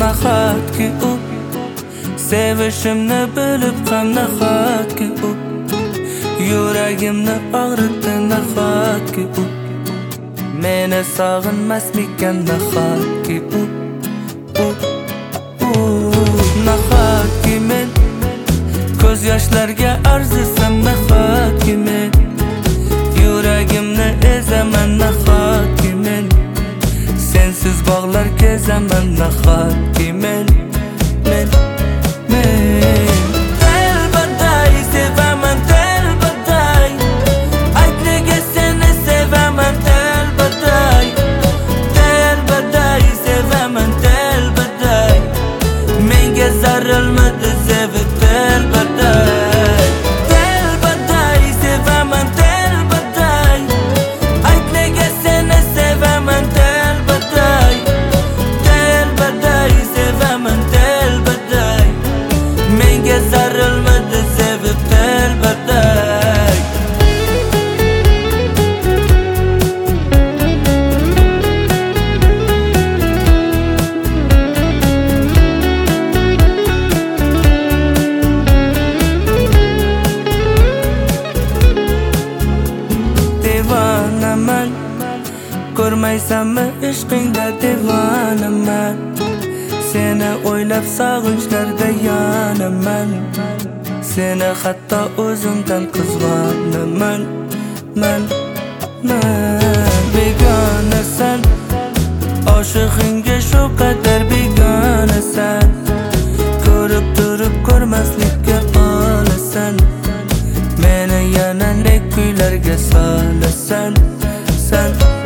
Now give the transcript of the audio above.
Nahotki u sevishimni bilib ham nahotki u yuragimni og'ritdi nahotki u meni sog'inmasmikan nahotki u nahotki men ko'z yoshlarga arzisam nahotki men yuragimni ezaman nahotki men sensiz bog'lar kezaman nahotki men telbaday sevaman telbaday ayt nega seni sevaman telbaday sevaman telbaday menga zarilmadi sevib telbaday sevaman telbaday ayt nega seni sevaman telbaday sevaman telbaday menga zarilmadi sevib telbaday devonaman ko'rmaysanmi ishqingda devonaman seni o'ylab sog'inchlarda yonaman seni hatto o'zimdan qizg'onaman begonasan oshig'ingga shu qadar begonasan ko'rib turib ko'rmaslikka olasan meni yana ne kuylarga solasan